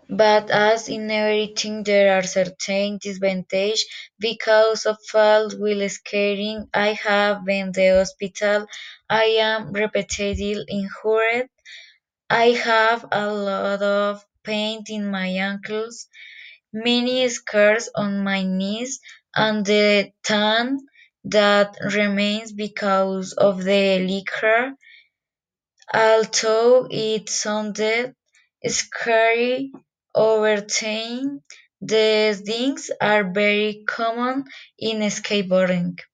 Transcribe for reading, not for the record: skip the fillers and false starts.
But as in everything there are certain disadvantages because of fault while skating. I have been the hospital. I am repeatedly injured. I have a lot of pain in my ankles, many scars on my knees, and the tan that remains because of the liquor. Although it sounded scary over time, these things are very common in skateboarding.